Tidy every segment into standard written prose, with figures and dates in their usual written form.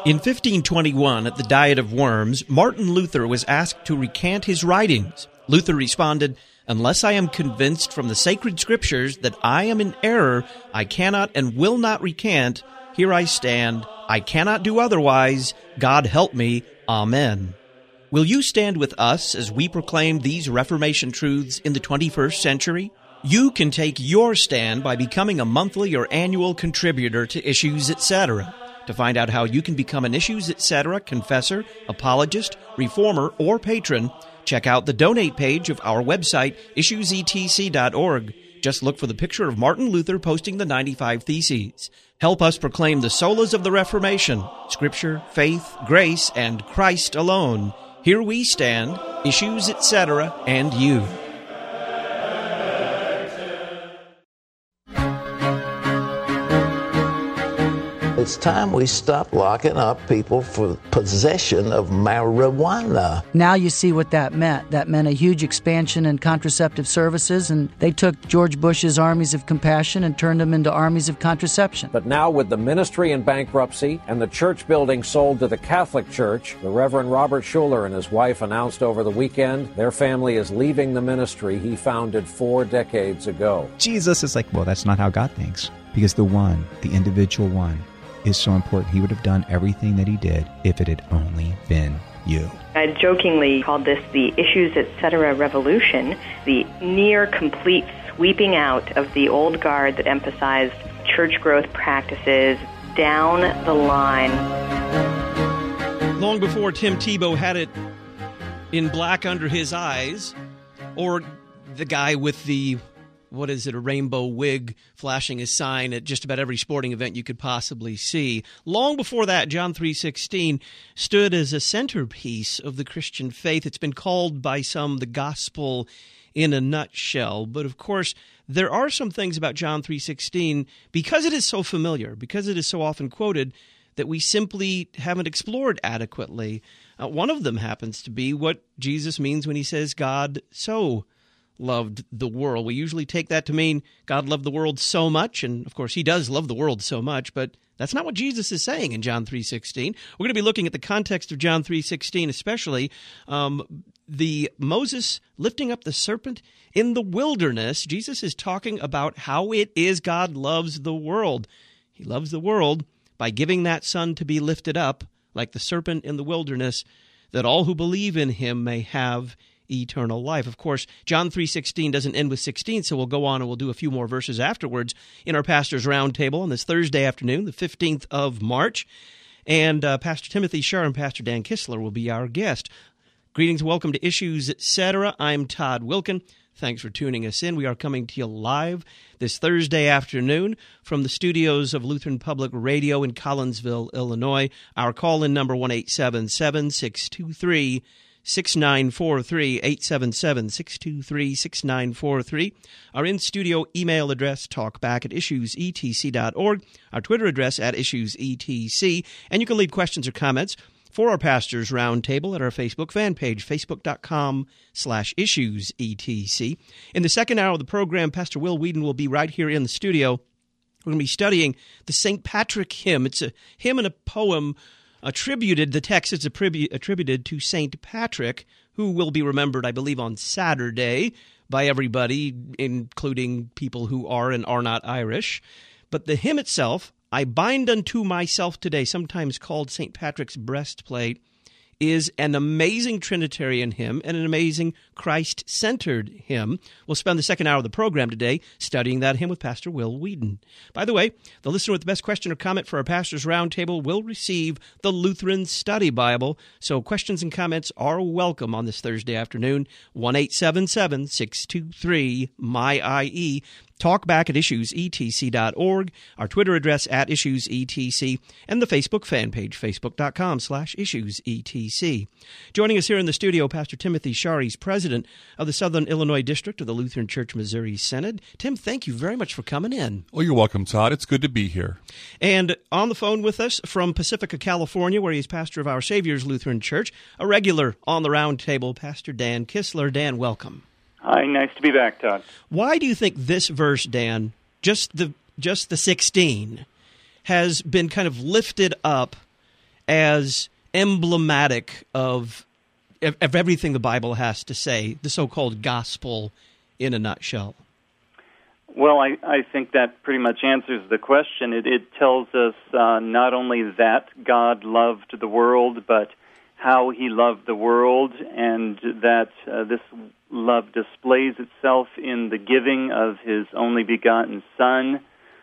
In 1521, at the Diet of Worms, Martin Luther was asked to recant his writings. Luther responded, "Unless I am convinced from the sacred scriptures that I am in error, I cannot and will not recant. Here I stand. I cannot do otherwise. God help me. Amen." Will you stand with us as we proclaim these Reformation truths in the 21st century? You can take your stand by becoming a monthly or annual contributor to Issues Etc. To find out how you can become an Issues Etc. confessor, apologist, reformer, or patron, check out the donate page of our website, issuesetc.org. Just look for the picture of Martin Luther posting the 95 Theses. Help us proclaim the solas of the Reformation, Scripture, faith, grace, and Christ alone. Here we stand, Issues Etc., and you. It's time we stop locking up people for possession of marijuana. Now you see what that meant. That meant a huge expansion in contraceptive services, and they took George Bush's armies of compassion and turned them into armies of contraception. But now with the ministry in bankruptcy and the church building sold to the Catholic Church, the Reverend Robert Schuller and his wife announced over the weekend their family is leaving the ministry he founded 4 decades ago. Jesus is like, well, that's not how God thinks. Because the one, the individual one, is so important. He would have done everything that he did if it had only been you. I jokingly called this the Issues Etc. revolution, the near complete sweeping out of the old guard that emphasized church growth practices down the line. Long before Tim Tebow had it in black under his eyes, or the guy with the a rainbow wig flashing his sign at just about every sporting event you could possibly see. Long before that, John 3:16 stood as a centerpiece of the Christian faith. It's been called by some the gospel in a nutshell. But of course, there are some things about John 3:16, because it is so familiar, because it is so often quoted, that we simply haven't explored adequately. One of them happens to be what Jesus means when he says God so loved the world. We usually take that to mean God loved the world so much, and of course he does love the world so much, but that's not what Jesus is saying in John 3:16. We're going to be looking at the context of John 3:16, especially the Moses lifting up the serpent in the wilderness. Jesus is talking about how it is God loves the world. He loves the world by giving that son to be lifted up like the serpent in the wilderness, that all who believe in him may have eternal life. Of course, John 3:16 doesn't end with 16, so we'll go on and we'll do a few more verses afterwards in our Pastor's Roundtable on this Thursday afternoon, the 15th of March. And Pastor Timothy Shar and Pastor Dan Kistler will be our guest. Greetings and welcome to Issues Etc. I'm Todd Wilkin. Thanks for tuning us in. We are coming to you live this Thursday afternoon from the studios of Lutheran Public Radio in Collinsville, Illinois. Our call-in number 1-877-623-6943, 877-623-6943. Our in-studio email address, talkback@issuesetc.org. Our Twitter address @issuesetc. And you can leave questions or comments for our Pastors Roundtable at our Facebook fan page, facebook.com/issuesetc. In the second hour of the program, Pastor Will Whedon will be right here in the studio. We're going to be studying the St. Patrick hymn. It's a hymn and a poem attributed, the text is attributed to St. Patrick, who will be remembered, I believe, on Saturday by everybody, including people who are and are not Irish. But the hymn itself, I bind unto myself today, sometimes called St. Patrick's breastplate, is an amazing Trinitarian hymn and an amazing Christ-centered hymn. We'll spend the second hour of the program today studying that hymn with Pastor Will Whedon. By the way, the listener with the best question or comment for our Pastors Roundtable will receive the Lutheran Study Bible, so questions and comments are welcome on this Thursday afternoon. 1-877-623-MY-IE. Talk back at issuesetc.org, our Twitter address @issuesetc, and the Facebook fan page, facebook.com/issuesetc. Joining us here in the studio, Pastor Timothy Shar, president of the Southern Illinois District of the Lutheran Church Missouri Synod. Tim, thank you very much for coming in. Well, you're welcome, Todd. It's good to be here. And on the phone with us from Pacifica, California, where he's pastor of Our Savior's Lutheran Church, a regular on the round table, Pastor Dan Kistler. Dan, welcome. Hi, nice to be back, Todd. Why do you think this verse, Dan, just the 16, has been kind of lifted up as emblematic of everything the Bible has to say, the so-called gospel in a nutshell? Well, I think that pretty much answers the question. It tells us not only that God loved the world, but how he loved the world, and that this love displays itself in the giving of his only begotten Son.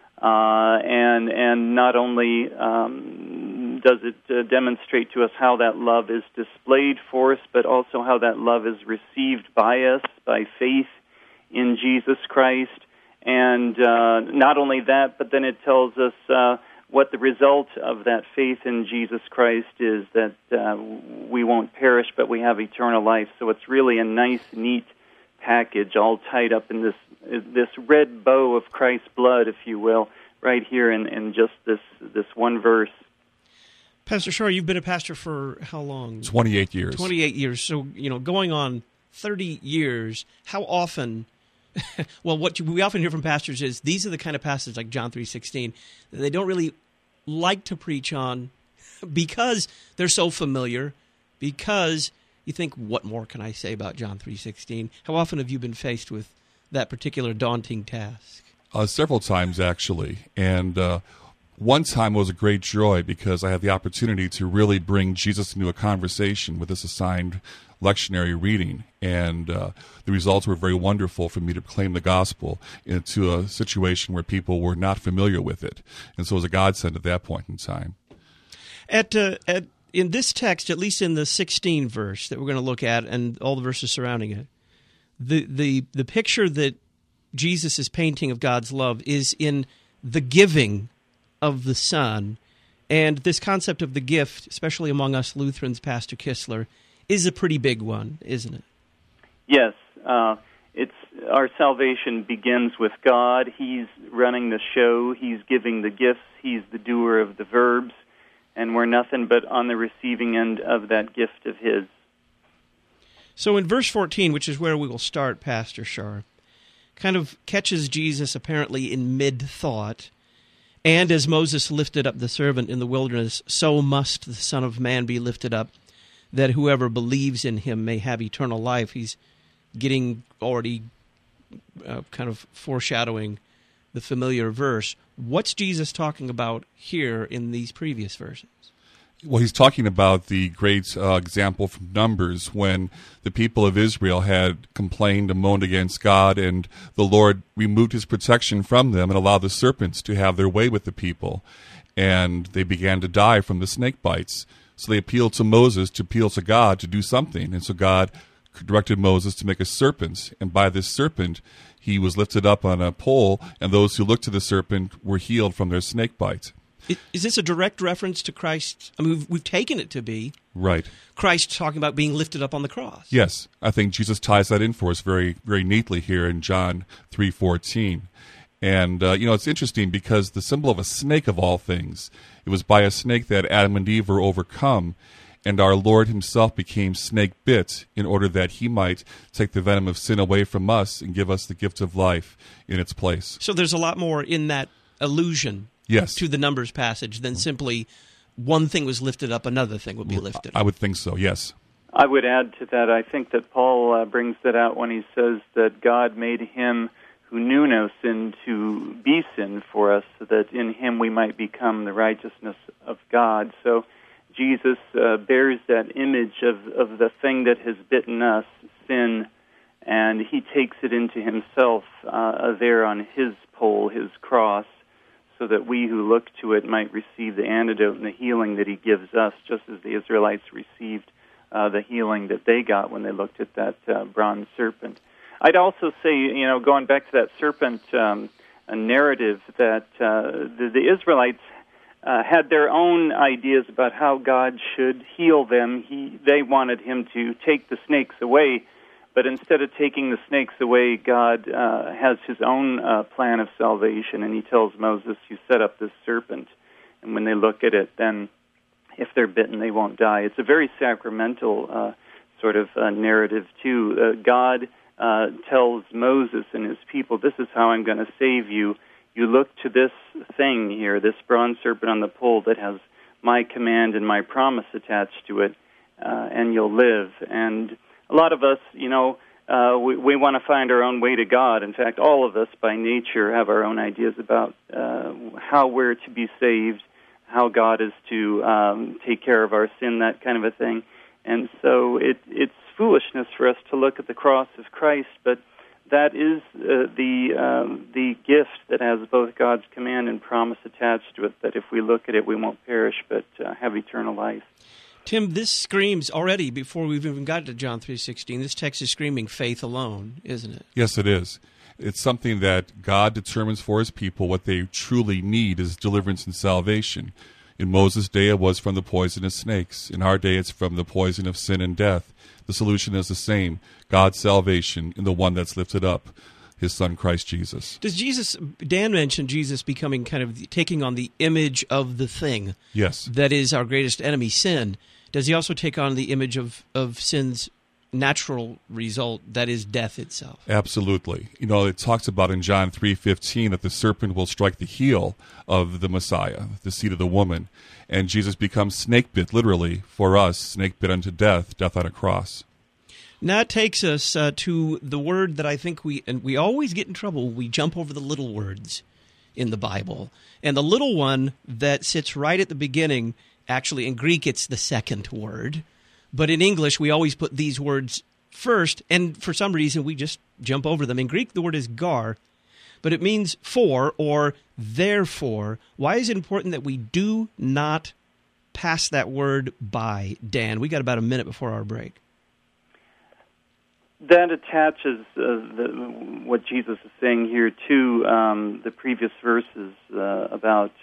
And not only does it demonstrate to us how that love is displayed for us, but also how that love is received by us by faith in Jesus Christ. And not only that, but then it tells us what the result of that faith in Jesus Christ is, that we won't perish, but we have eternal life. So it's really a nice, neat package, all tied up in this red bow of Christ's blood, if you will, right here in just this one verse. Pastor Shore, you've been a pastor for how long? 28 years. 28 years. So, going on 30 years, how often... Well, what we often hear from pastors is these are the kind of passages like John 3:16 that they don't really like to preach on because they're so familiar, because you think, what more can I say about John 3:16? How often have you been faced with that particular daunting task? Several times, actually. And one time was a great joy because I had the opportunity to really bring Jesus into a conversation with this assigned lectionary reading, and the results were very wonderful for me to proclaim the gospel into a situation where people were not familiar with it, and so it was a godsend at that point in time. In this text, at least in the 16th verse that we're going to look at, and all the verses surrounding it, the picture that Jesus is painting of God's love is in the giving of the Son, and this concept of the gift, especially among us Lutherans, Pastor Kistler, is a pretty big one, isn't it? Yes. It's our salvation begins with God. He's running the show. He's giving the gifts. He's the doer of the verbs. And we're nothing but on the receiving end of that gift of his. So in verse 14, which is where we will start, Pastor Shar, kind of catches Jesus apparently in mid-thought. And as Moses lifted up the servant in the wilderness, so must the Son of Man be lifted up, that whoever believes in him may have eternal life. He's getting already kind of foreshadowing the familiar verse. What's Jesus talking about here in these previous verses? Well, he's talking about the great example from Numbers when the people of Israel had complained and moaned against God, and the Lord removed his protection from them and allowed the serpents to have their way with the people, and they began to die from the snake bites. So they appealed to Moses to appeal to God to do something. And so God directed Moses to make a serpent. And by this serpent, he was lifted up on a pole, and those who looked to the serpent were healed from their snake bite. Is this a direct reference to Christ? I mean, we've taken it to be. Right. Christ talking about being lifted up on the cross. Yes. I think Jesus ties that in for us very, very neatly here in John 3:14. And, it's interesting because the symbol of a snake of all things, it was by a snake that Adam and Eve were overcome, and our Lord himself became snake-bit in order that he might take the venom of sin away from us and give us the gift of life in its place. So there's a lot more in that allusion to the Numbers passage than simply one thing was lifted up, another thing would be lifted. I would think so, yes. I would add to that, I think that Paul brings that out when he says that God made him who knew no sin to be sin for us, so that in him we might become the righteousness of God. So Jesus bears that image of the thing that has bitten us, sin, and he takes it into himself there on his pole, his cross, so that we who look to it might receive the antidote and the healing that he gives us, just as the Israelites received the healing that they got when they looked at that bronze serpent. I'd also say, going back to that serpent narrative, that the Israelites had their own ideas about how God should heal them. They wanted him to take the snakes away, but instead of taking the snakes away, God has his own plan of salvation, and he tells Moses, you set up this serpent, and when they look at it, then if they're bitten, they won't die. It's a very sacramental sort of narrative, too. God tells Moses and his people, this is how I'm going to save you. You look to this thing here, this bronze serpent on the pole that has my command and my promise attached to it, and you'll live. And a lot of us, we want to find our own way to God. In fact, all of us by nature have our own ideas about how we're to be saved, how God is to take care of our sin, that kind of a thing. And so it's foolishness for us to look at the cross of Christ, but that is the gift that has both God's command and promise attached to it, that if we look at it, we won't perish, but have eternal life. Tim, this screams already, before we've even got to John 3:16, this text is screaming faith alone, isn't it? Yes, it is. It's something that God determines for his people. What they truly need is deliverance and salvation. In Moses' day, it was from the poison of snakes. In our day, it's from the poison of sin and death. The solution is the same: God's salvation in the one that's lifted up, his Son, Christ Jesus. Dan mentioned Jesus becoming kind of taking on the image of the thing. Yes. That is our greatest enemy, sin. Does he also take on the image of sin's natural result, that is death itself? Absolutely. It talks about in John 3:15 that the serpent will strike the heel of the Messiah, the seed of the woman. And Jesus becomes snake bit, literally, for us, snake bit unto death on a cross. Now that takes us to the word that I think we always get in trouble. We jump over the little words in the Bible. And the little one that sits right at the beginning, actually in Greek it's the second word, but in English we always put these words first, and for some reason we just jump over them. In Greek the word is gar, but it means for or therefore. Why is it important that we do not pass that word by, Dan? We got about a minute before our break. That attaches what Jesus is saying here to the previous verses about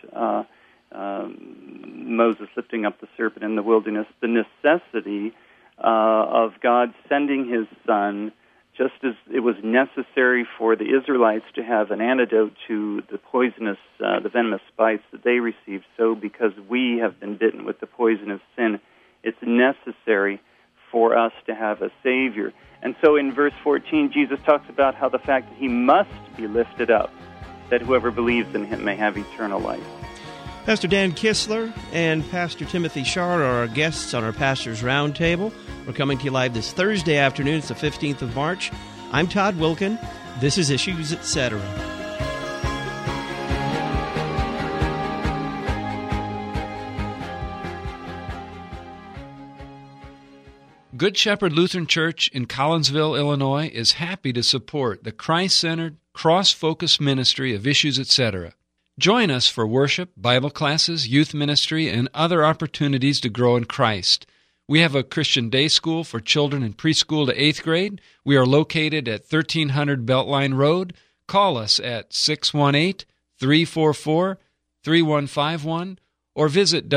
Moses lifting up the serpent in the wilderness, the necessity of God sending his Son, just as it was necessary for the Israelites to have an antidote to the poisonous, the venomous bites that they received. So because we have been bitten with the poison of sin, it's necessary for us to have a Savior. And so in verse 14, Jesus talks about how the fact that he must be lifted up, that whoever believes in him may have eternal life. Pastor Dan Kistler and Pastor Timothy Shar are our guests on our Pastor's Roundtable. We're coming to you live this Thursday afternoon. It's the 15th of March. I'm Todd Wilkin. This is Issues, Etc. Good Shepherd Lutheran Church in Collinsville, Illinois, is happy to support the Christ-centered, cross-focused ministry of Issues, Etc. Join us for worship, Bible classes, youth ministry, and other opportunities to grow in Christ. We have a Christian day school for children in preschool to 8th grade. We are located at 1300 Beltline Road. Call us at 618-344-3151 or visit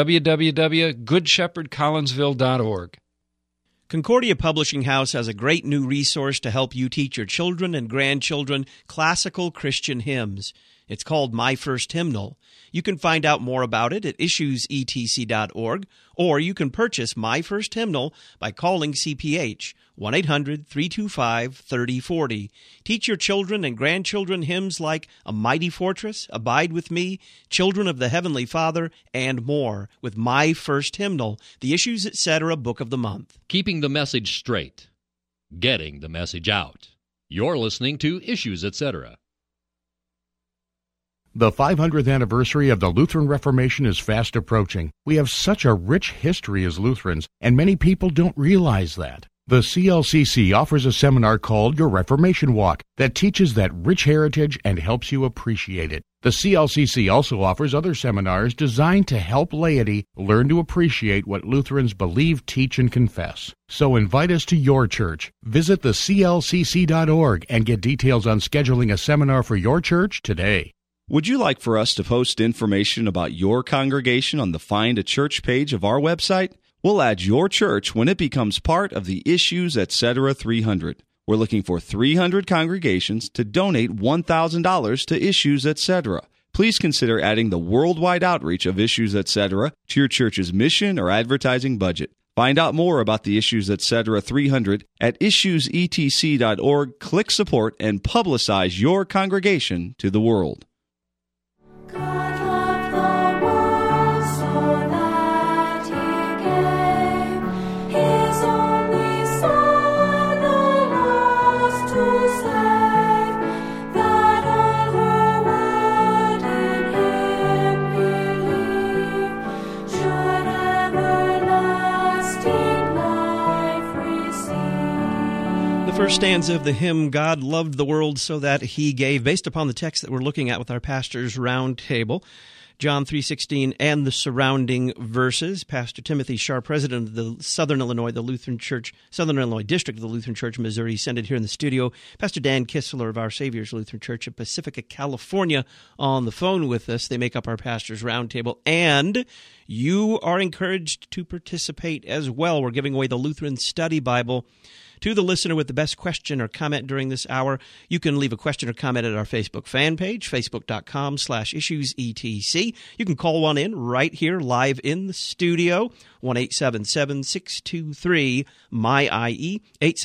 www.goodshepherdcollinsville.org. Concordia Publishing House has a great new resource to help you teach your children and grandchildren classical Christian hymns. It's called My First Hymnal. You can find out more about it at issuesetc.org, or you can purchase My First Hymnal by calling CPH, 1-800-325-3040. Teach your children and grandchildren hymns like A Mighty Fortress, Abide With Me, Children of the Heavenly Father, and more with My First Hymnal, the Issues, Etc. Book of the Month. Keeping the message straight. Getting the message out. You're listening to Issues, Etc. The 500th anniversary of the Lutheran Reformation is fast approaching. We have such a rich history as Lutherans, and many people don't realize that. The CLCC offers a seminar called Your Reformation Walk that teaches that rich heritage and helps you appreciate it. The CLCC also offers other seminars designed to help laity learn to appreciate what Lutherans believe, teach, and confess. So invite us to your church. Visit theclcc.org and get details on scheduling a seminar for your church today. Would you like for us to post information about your congregation on the Find a Church page of our website? We'll add your church when it becomes part of the Issues, Etc. 300. We're looking for 300 congregations to donate $1,000 to Issues, Etc. Please consider adding the worldwide outreach of Issues, Etc. to your church's mission or advertising budget. Find out more about the Issues, Etc. 300 at issuesetc.org. Click support and publicize your congregation to the world. God loved the world so that First stanza of the hymn, God Loved the World So That He Gave, based upon the text that we're looking at with our Pastor's Roundtable, John 3:16 and the surrounding verses. Pastor Timothy Sharp, president of the Southern Illinois District of the Lutheran Church of Missouri, ascended here in the studio. Pastor Dan Kistler of Our Savior's Lutheran Church of Pacifica, California, on the phone with us. They make up our Pastor's Roundtable, and you are encouraged to participate as well. We're giving away the Lutheran Study Bible to the listener with the best question or comment during this hour. You can leave a question or comment at our Facebook fan page, facebook.com/issuesetc. You can call one in right here live in the studio, 1-877-623-MY-IE,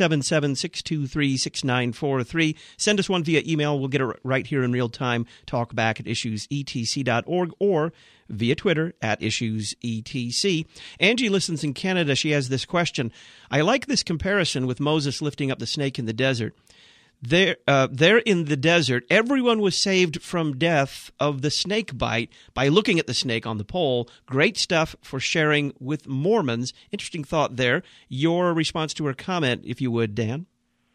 877-623-6943. Send us one via email. We'll get it right here in real time. Talk back at issuesetc.org or via Twitter at IssuesETC. Angie listens in Canada. She has this question. I like this comparison with Moses lifting up the snake in the desert. There in the desert, everyone was saved from death of the snake bite by looking at the snake on the pole. Great stuff for sharing with Mormons. Interesting thought there. Your response to her comment, if you would, Dan?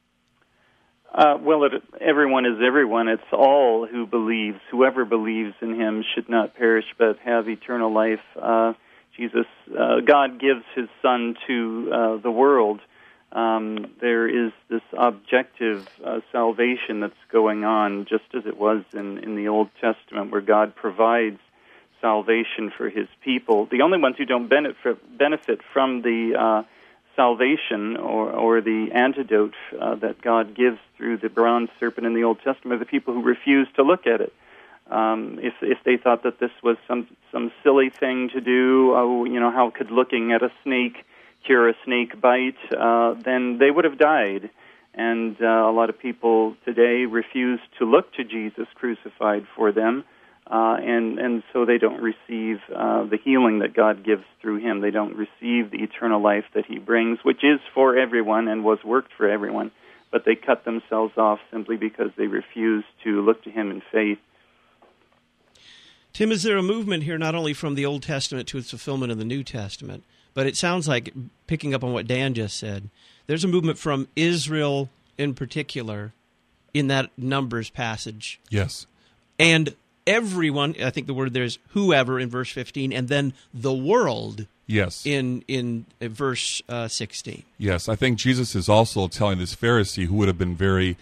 Everyone is everyone. It's all who believes. Whoever believes in him should not perish but have eternal life. God gives his Son to the world. There is this objective salvation that's going on, just as it was in the Old Testament, where God provides salvation for his people. The only ones who don't benefit from the salvation or the antidote that God gives through the bronze serpent in the Old Testament are the people who refuse to look at it. If they thought that this was some silly thing to do, how could looking at a snake cure a snake bite, then they would have died. And a lot of people today refuse to look to Jesus crucified for them, and so they don't receive the healing that God gives through him. They don't receive the eternal life that he brings, which is for everyone and was worked for everyone. But they cut themselves off simply because they refuse to look to him in faith. Tim, is there a movement here not only from the Old Testament to its fulfillment in the New Testament, but it sounds like, picking up on what Dan just said, there's a movement from Israel in particular in that Numbers passage. Yes. And everyone, I think the word there is whoever in verse 15, and then the world. Yes. In verse 16. Yes, I think Jesus is also telling this Pharisee who would have been very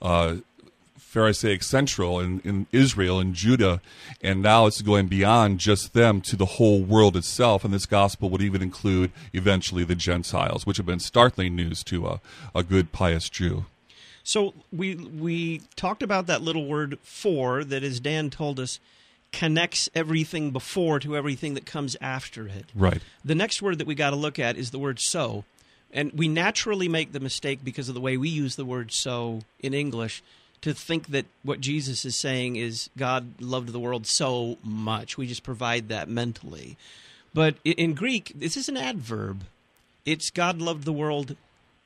Pharisaic central in Israel and Judah, and now it's going beyond just them to the whole world itself, and this gospel would even include eventually the Gentiles, which have been startling news to a good pious Jew. So we talked about that little word for that, as Dan told us, connects everything before to everything that comes after it. Right. The next word that we got to look at is the word so, and we naturally make the mistake because of the way we use the word so in English to think that what Jesus is saying is God loved the world so much. We just provide that mentally. But in Greek, this is an adverb. It's God loved the world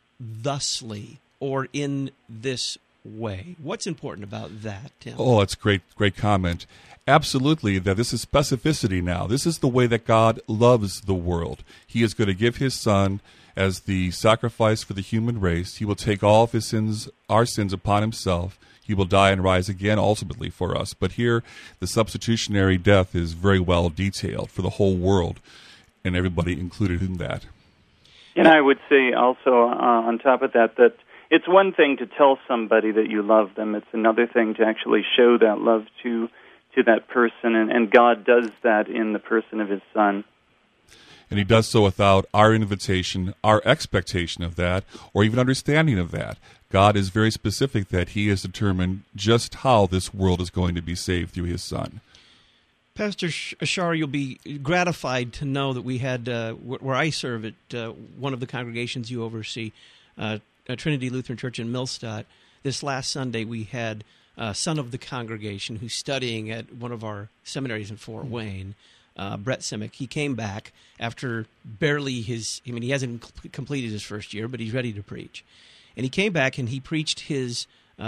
thusly, or in this way. What's important about that, Tim? Oh, that's great comment. Absolutely, that this is specificity now. This is the way that God loves the world. He is going to give his Son as the sacrifice for the human race. He will take all of his sins, our sins, upon himself. He will die and rise again ultimately for us. But here, the substitutionary death is very well detailed for the whole world, and everybody included in that. And I would say also on top of that it's one thing to tell somebody that you love them. It's another thing to actually show that love to that person, and God does that in the person of his Son. And he does so without our invitation, our expectation of that, or even understanding of that. God is very specific that he has determined just how this world is going to be saved through his Son. Pastor Ashar, you'll be gratified to know that we had, where I serve at one of the congregations you oversee, Trinity Lutheran Church in Millstadt, this last Sunday we had a son of the congregation who's studying at one of our seminaries in Fort Wayne, Brett Simic. He came back after barely he hasn't completed his first year, but he's ready to preach. And he came back and he preached his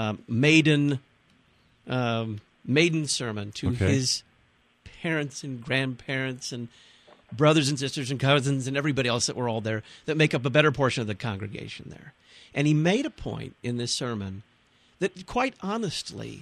maiden sermon to his parents and grandparents, and brothers and sisters and cousins and everybody else that were all there that make up a better portion of the congregation there. And he made a point in this sermon that, quite honestly,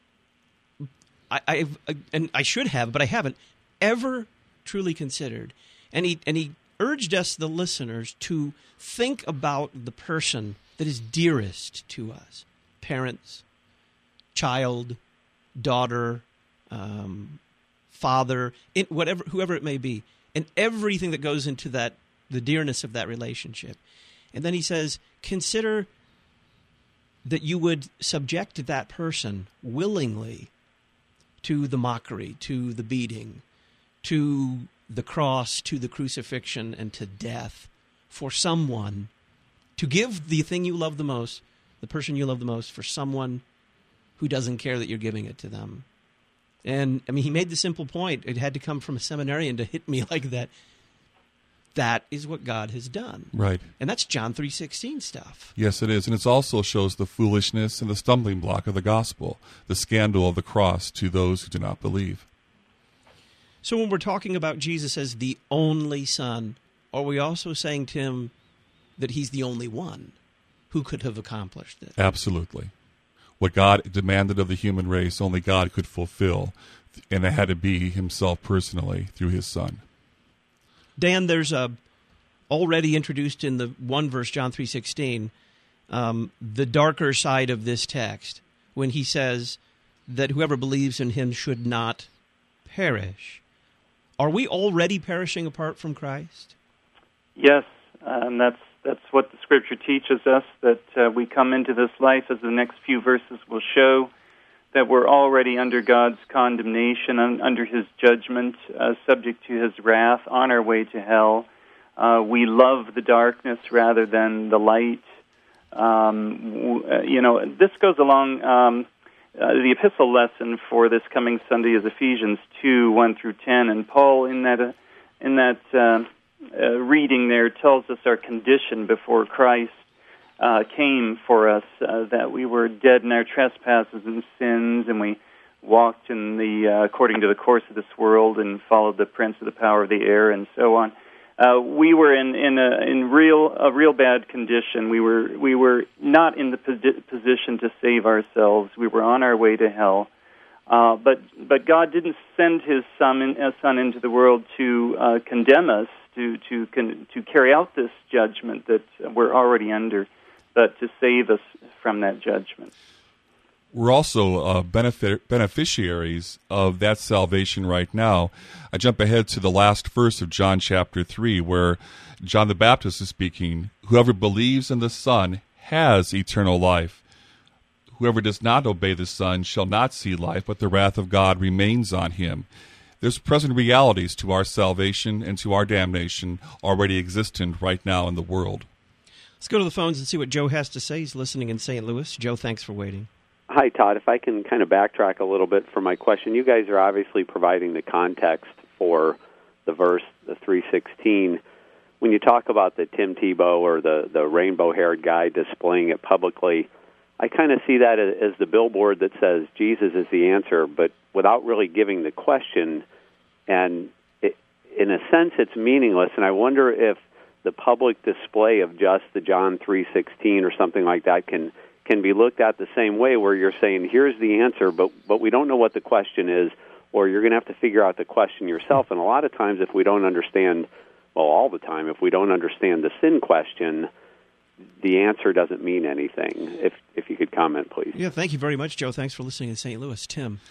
I should have, but I haven't ever truly considered. And he urged us, the listeners, to think about the person that is dearest to us: parents, child, daughter, father, whoever it may be, and everything that goes into that, the dearness of that relationship. And then he says, consider that you would subject that person willingly to the mockery, to the beating, to the cross, to the crucifixion, and to death for someone, to give the thing you love the most, the person you love the most, for someone who doesn't care that you're giving it to them. And, I mean, he made the simple point. It had to come from a seminarian to hit me like that. That is what God has done. Right. And that's John 3:16 stuff. Yes, it is. And it also shows the foolishness and the stumbling block of the gospel, the scandal of the cross to those who do not believe. So when we're talking about Jesus as the only Son, are we also saying to him that he's the only one who could have accomplished it? Absolutely. What God demanded of the human race, only God could fulfill, and it had to be himself personally through his Son. Dan, there's already introduced in the one verse, John 3:16, the darker side of this text, when he says that whoever believes in him should not perish. Are we already perishing apart from Christ? Yes, and that's what the Scripture teaches us, that we come into this life, as the next few verses will show, that we're already under God's condemnation, under his judgment, subject to his wrath, on our way to hell. We love the darkness rather than the light. This goes along, the epistle lesson for this coming Sunday is Ephesians 2:1-10, and Paul in that reading there tells us our condition before Christ came for us, that we were dead in our trespasses and sins, and we walked in according to the course of this world and followed the prince of the power of the air, and so on. We were in a real bad condition. We were not in the position to save ourselves. We were on our way to hell. But God didn't send his Son into the world to condemn us, to carry out this judgment that we're already under, but to save us from that judgment. We're also beneficiaries of that salvation right now. I jump ahead to the last verse of John chapter 3, where John the Baptist is speaking. Whoever believes in the Son has eternal life. Whoever does not obey the Son shall not see life, but the wrath of God remains on him. There's present realities to our salvation and to our damnation already existent right now in the world. Let's go to the phones and see what Joe has to say. He's listening in St. Louis. Joe, thanks for waiting. Hi, Todd. If I can kind of backtrack a little bit for my question. You guys are obviously providing the context for the verse, the 3:16. When you talk about the Tim Tebow or the rainbow-haired guy displaying it publicly, I kind of see that as the billboard that says Jesus is the answer, but without really giving the question. And in a sense, it's meaningless. And I wonder if the public display of just the John 3:16 or something like that can be looked at the same way, where you're saying, here's the answer, but we don't know what the question is, or you're going to have to figure out the question yourself. And a lot of times, if we don't understand, well, all the time, if we don't understand the sin question, the answer doesn't mean anything. If you could comment, please. Yeah, thank you very much, Joe. Thanks for listening in St. Louis. Tim?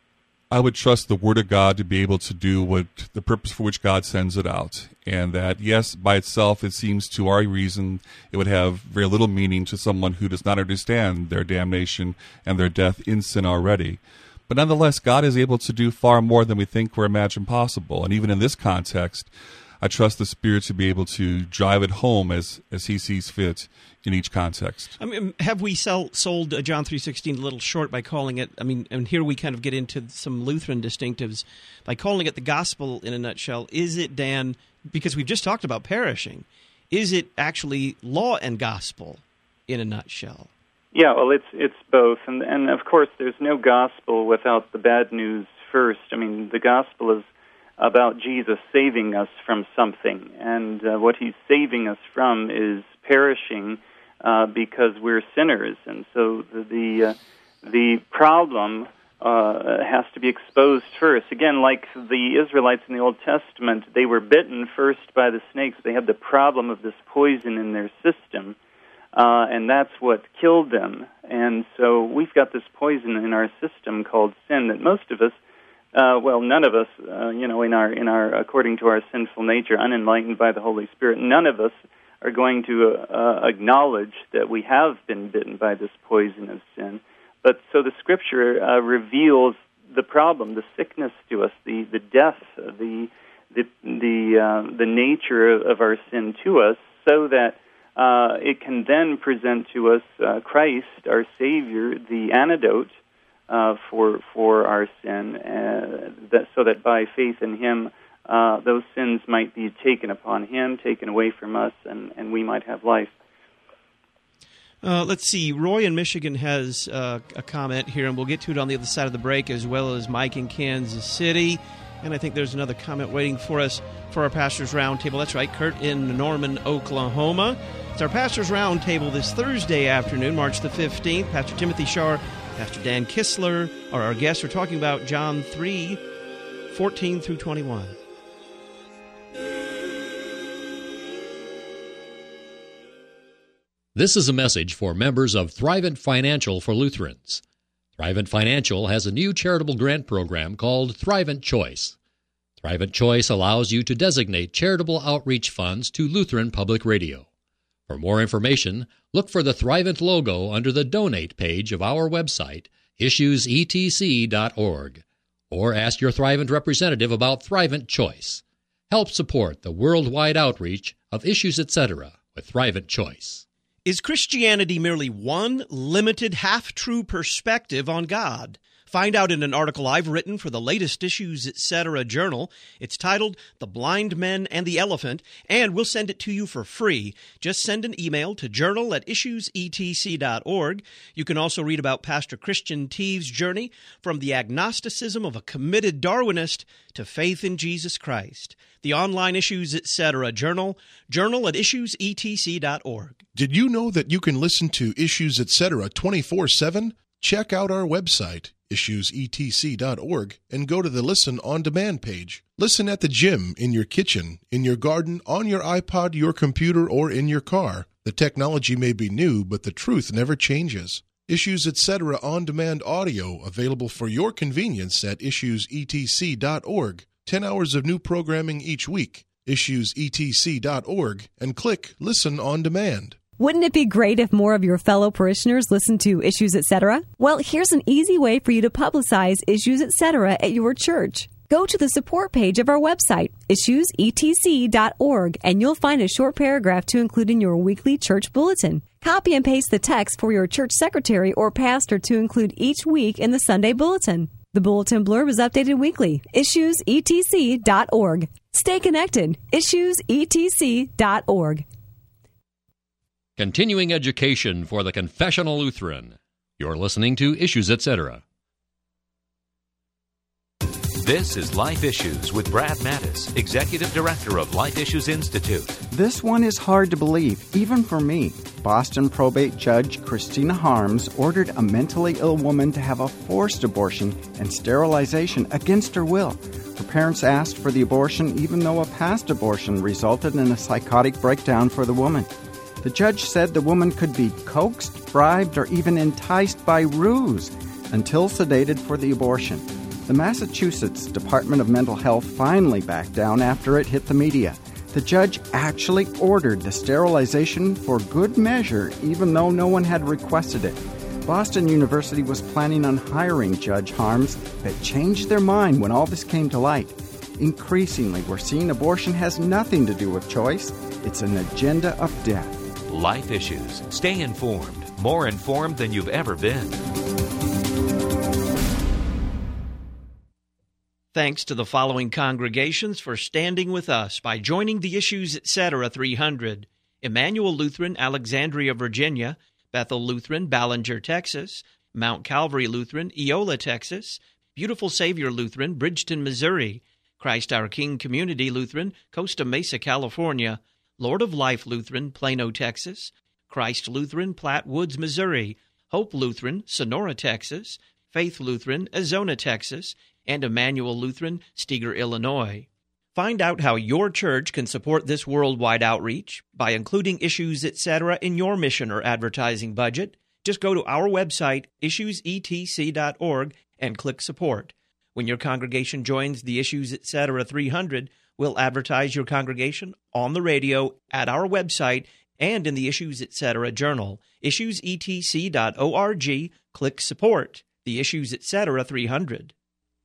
I would trust the Word of God to be able to do what the purpose for which God sends it out. And that, yes, by itself, it seems to our reason, it would have very little meaning to someone who does not understand their damnation and their death in sin already. But nonetheless, God is able to do far more than we think or imagine possible. And even in this context, I trust the Spirit to be able to drive it home as he sees fit in each context. I mean, have we sold John 3:16 a little short by calling it, and here we kind of get into some Lutheran distinctives, by calling it the gospel in a nutshell. Is it, Dan, because we've just talked about perishing, is it actually law and gospel in a nutshell? Yeah, well, it's both. And of course, there's no gospel without the bad news first. I mean, the gospel is about Jesus saving us from something. And what he's saving us from is perishing because we're sinners. And so the problem has to be exposed first. Again, like the Israelites in the Old Testament, they were bitten first by the snakes. They had the problem of this poison in their system, and that's what killed them. And so we've got this poison in our system called sin that most of us, none of us, in our according to our sinful nature, unenlightened by the Holy Spirit, none of us are going to acknowledge that we have been bitten by this poison of sin. But so the Scripture reveals the problem, the sickness to us, the death, the nature of our sin to us, so that it can then present to us Christ, our Savior, the antidote for our sin, so that by faith in Him, those sins might be taken upon Him, taken away from us, and we might have life. Let's see. Roy in Michigan has a comment here, and we'll get to it on the other side of the break, as well as Mike in Kansas City. And I think there's another comment waiting for us for our Pastors Roundtable. That's right, Kurt in Norman, Oklahoma. It's our Pastors Roundtable this Thursday afternoon, March the 15th. Pastor Timothy Scharr, Pastor Dan Kistler are our guests. We're talking about John 3:14 through 21. This is a message for members of Thrivent Financial for Lutherans. Thrivent Financial has a new charitable grant program called Thrivent Choice. Thrivent Choice allows you to designate charitable outreach funds to Lutheran Public Radio. For more information, look for the Thrivent logo under the Donate page of our website, issuesetc.org, or ask your Thrivent representative about Thrivent Choice. Help support the worldwide outreach of Issues Etc. with Thrivent Choice. Is Christianity merely one limited, half-true perspective on God? Find out in an article I've written for the latest Issues Etc. journal. It's titled The Blind Men and the Elephant, and we'll send it to you for free. Just send an email to journal@issuesetc.org. You can also read about Pastor Christian Teve's journey from the agnosticism of a committed Darwinist to faith in Jesus Christ. The online Issues Etc. journal at issuesetc.org. Did you know that you can listen to Issues Etc. 24/7? Check out our website, issuesetc.org, and go to the Listen on Demand page. Listen at the gym, in your kitchen, in your garden, on your iPod, your computer, or in your car. The technology may be new, but the truth never changes. Issues Etc. On Demand audio available for your convenience at issuesetc.org. 10 hours of new programming each week. Issuesetc.org, and click Listen on Demand. Wouldn't it be great if more of your fellow parishioners listened to Issues Etc.? Well, here's an easy way for you to publicize Issues Etc. at your church. Go to the support page of our website, issuesetc.org, and you'll find a short paragraph to include in your weekly church bulletin. Copy and paste the text for your church secretary or pastor to include each week in the Sunday bulletin. The bulletin blurb is updated weekly. issuesetc.org. Stay connected. issuesetc.org. Continuing education for the Confessional Lutheran. You're listening to Issues Etc. This is Life Issues with Brad Mattis, Executive Director of Life Issues Institute. This one is hard to believe, even for me. Boston probate judge Christina Harms ordered a mentally ill woman to have a forced abortion and sterilization against her will. Her parents asked for the abortion even though a past abortion resulted in a psychotic breakdown for the woman. The judge said the woman could be coaxed, bribed, or even enticed by ruse until sedated for the abortion. The Massachusetts Department of Mental Health finally backed down after it hit the media. The judge actually ordered the sterilization for good measure, even though no one had requested it. Boston University was planning on hiring Judge Harms, but changed their mind when all this came to light. Increasingly, we're seeing abortion has nothing to do with choice. It's an agenda of death. Life Issues. Stay informed. More informed than you've ever been. Thanks to the following congregations for standing with us by joining the Issues Etc. 300. Emmanuel Lutheran, Alexandria, Virginia; Bethel Lutheran, Ballinger, Texas; Mount Calvary Lutheran, Eola, Texas; Beautiful Savior Lutheran, Bridgeton, Missouri; Christ Our King Community Lutheran, Costa Mesa, California. Lord of Life Lutheran, Plano, Texas. Christ Lutheran, Platte Woods, Missouri. Hope Lutheran, Sonora, Texas. Faith Lutheran, Azona, Texas. And Emmanuel Lutheran, Steger, Illinois. Find out how your church can support this worldwide outreach by including Issues Etc. in your mission or advertising budget. Just go to our website, issuesetc.org, and click Support. When your congregation joins the Issues Etc. 300, we'll advertise your congregation on the radio, at our website, and in the Issues Etc. journal. Issuesetc.org, click Support. The Issues Etc. 300.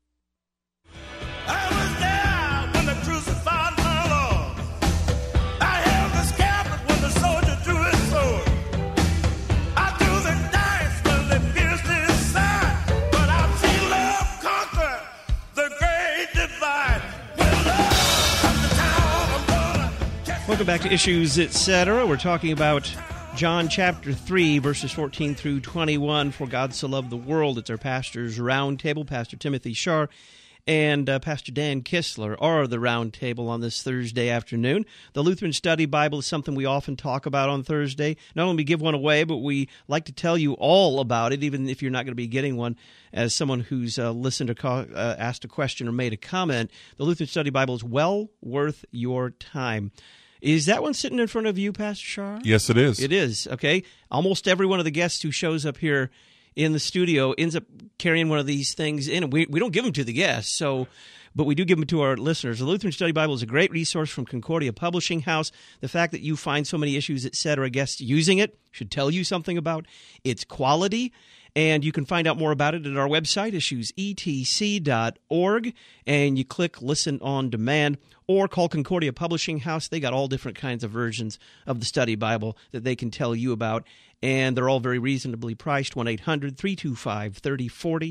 Welcome back to Issues Etc. We're talking about John chapter 3, verses 14 through 21. For God so loved the world. It's our pastor's round table. Pastor Timothy Shar and Pastor Dan Kistler are the round table on this Thursday afternoon. The Lutheran Study Bible is something we often talk about on Thursday. Not only give one away, but we like to tell you all about it, even if you're not going to be getting one. As someone who's listened or asked a question or made a comment, the Lutheran Study Bible is well worth your time. Is that one sitting in front of you, Pastor Shar? Yes, it is. It is, okay. Almost every one of the guests who shows up here in the studio ends up carrying one of these things in. We don't give them to the guests, but we do give them to our listeners. The Lutheran Study Bible is a great resource from Concordia Publishing House. The fact that you find so many Issues, etc., guests using it should tell you something about its quality. And you can find out more about it at our website, issuesetc.org, and you click Listen on Demand, or call Concordia Publishing House. They got all different kinds of versions of the Study Bible that they can tell you about, and they're all very reasonably priced. 1-800-325-3040,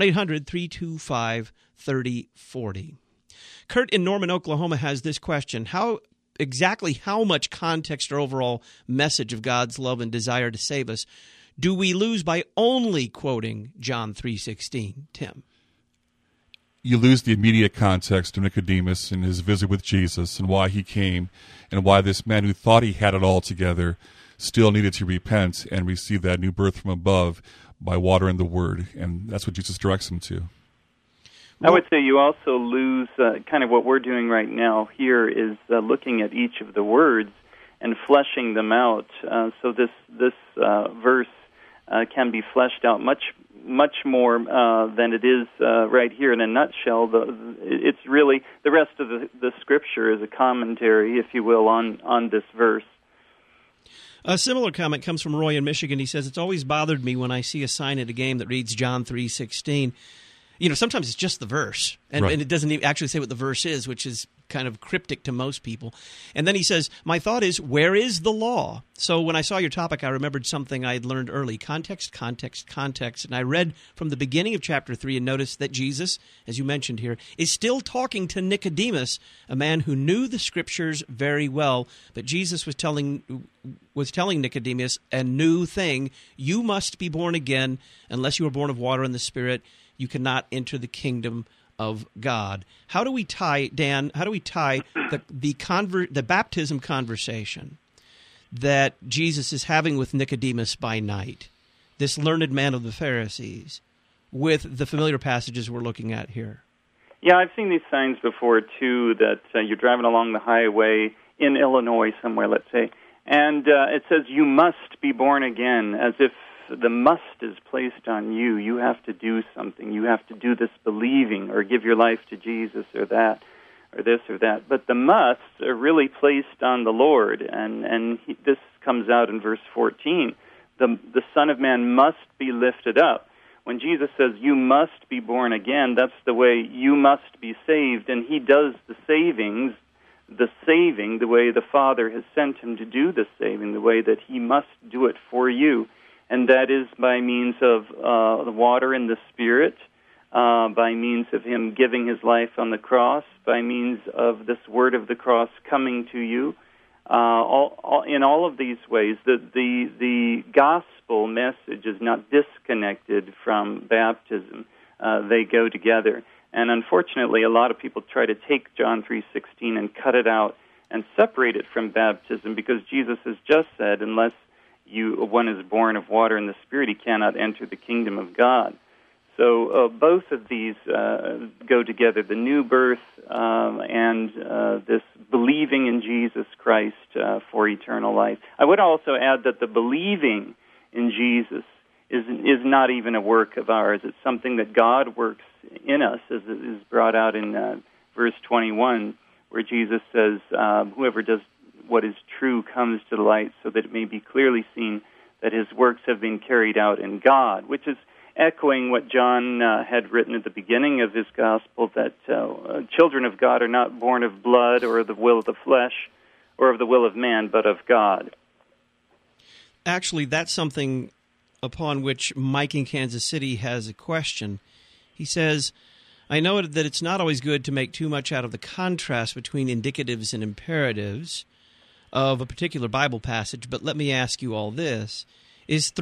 1-800-325-3040. Kurt in Norman, Oklahoma has this question: How much context or overall message of God's love and desire to save us do we lose by only quoting John 3:16, Tim? You lose the immediate context of Nicodemus and his visit with Jesus and why he came and why this man who thought he had it all together still needed to repent and receive that new birth from above by water and the Word. And that's what Jesus directs him to. I would say you also lose kind of what we're doing right now here is looking at each of the words and fleshing them out. So this verse can be fleshed out much more than it is right here in a nutshell. It's really the rest of the Scripture is a commentary, if you will, on this verse. A similar comment comes from Roy in Michigan. He says, "It's always bothered me when I see a sign at a game that reads John 3:16. You know, sometimes it's just the verse, and it doesn't even actually say what the verse is, which is kind of cryptic to most people. And then he says, my thought is, where is the law? So when I saw your topic, I remembered something I had learned early. Context. And I read from the beginning of chapter 3 and noticed that Jesus, as you mentioned here, is still talking to Nicodemus, a man who knew the Scriptures very well. But Jesus was telling Nicodemus a new thing. You must be born again. Unless you are born of water and the Spirit, you cannot enter the kingdom of God. How do we tie, Dan, the baptism conversation that Jesus is having with Nicodemus by night, this learned man of the Pharisees, with the familiar passages we're looking at here? Yeah, I've seen these signs before, too, that you're driving along the highway in Illinois somewhere, let's say, and it says, you must be born again, as if the must is placed on you. You have to do something. You have to do this believing or give your life to Jesus or that or this or that. But the musts are really placed on the Lord, and this comes out in verse 14. The Son of Man must be lifted up. When Jesus says you must be born again, that's the way you must be saved, and he does the saving, the way the Father has sent him to do the saving, the way that he must do it for you. And that is by means of the water and the Spirit, by means of him giving his life on the cross, by means of this word of the cross coming to you. In all of these ways, the gospel message is not disconnected from baptism. They go together. And unfortunately, a lot of people try to take John 3:16 and cut it out and separate it from baptism, because Jesus has just said, unless one is born of water and the Spirit, he cannot enter the kingdom of God. So both of these go together, the new birth and this believing in Jesus Christ for eternal life. I would also add that the believing in Jesus is not even a work of ours. It's something that God works in us, as it is brought out in verse 21, where Jesus says, whoever does what is true comes to the light, so that it may be clearly seen that his works have been carried out in God, which is echoing what John had written at the beginning of his gospel, that children of God are not born of blood or of the will of the flesh or of the will of man, but of God. Actually, that's something upon which Mike in Kansas City has a question. He says, I know that it's not always good to make too much out of the contrast between indicatives and imperatives of a particular Bible passage, but let me ask you all this. Is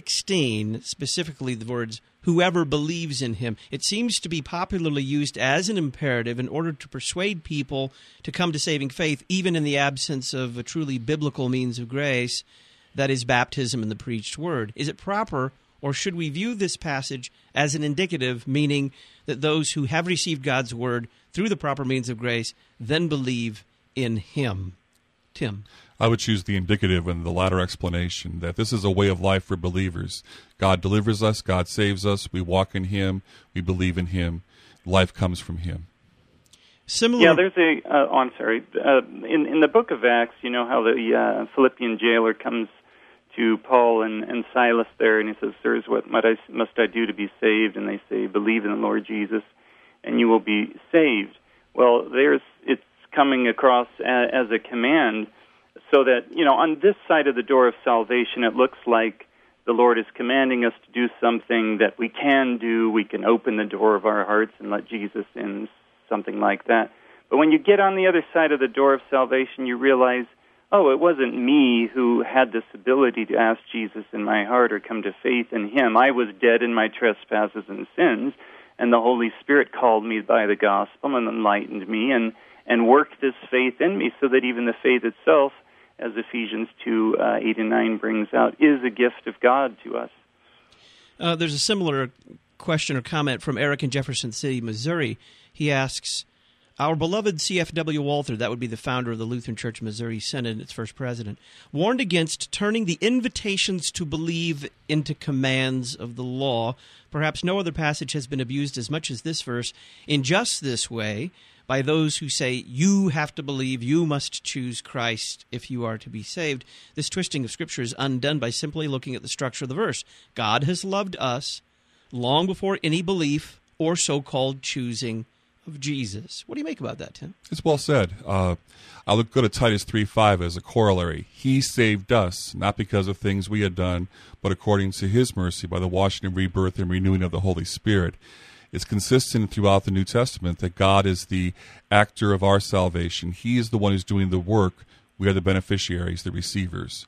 3:16, specifically the words, whoever believes in him, it seems to be popularly used as an imperative in order to persuade people to come to saving faith, even in the absence of a truly biblical means of grace, that is baptism and the preached word. Is it proper, or should we view this passage as an indicative, meaning that those who have received God's word through the proper means of grace then believe in him? Tim? I would choose the indicative and the latter explanation, that this is a way of life for believers. God delivers us, God saves us, we walk in him, we believe in him, life comes from him. Similar. Yeah, there's I'm sorry. In the book of Acts, you know how the Philippian jailer comes to Paul and Silas there, and he says, sirs, what must I do to be saved? And they say, believe in the Lord Jesus, and you will be saved. Well, it's coming across as a command, so that, you know, on this side of the door of salvation, it looks like the Lord is commanding us to do something that we can do. We can open the door of our hearts and let Jesus in, something like that. But when you get on the other side of the door of salvation, you realize, oh, it wasn't me who had this ability to ask Jesus in my heart or come to faith in him. I was dead in my trespasses and sins, and the Holy Spirit called me by the gospel and enlightened me and worked this faith in me, so that even the faith itself, as Ephesians 2:8 and 9 brings out, is a gift of God to us. There's a similar question or comment from Eric in Jefferson City, Missouri. He asks, our beloved C.F.W. Walther, that would be the founder of the Lutheran Church of Missouri Synod, its first president, warned against turning the invitations to believe into commands of the law. Perhaps no other passage has been abused as much as this verse in just this way, by those who say, you have to believe, you must choose Christ if you are to be saved. This twisting of Scripture is undone by simply looking at the structure of the verse. God has loved us long before any belief or so-called choosing of Jesus. What do you make about that, Tim? It's well said. I'll go to Titus 3:5 as a corollary. He saved us, not because of things we had done, but according to his mercy by the washing and rebirth and renewing of the Holy Spirit. It's consistent throughout the New Testament that God is the actor of our salvation. He is the one who's doing the work. We are the beneficiaries, the receivers.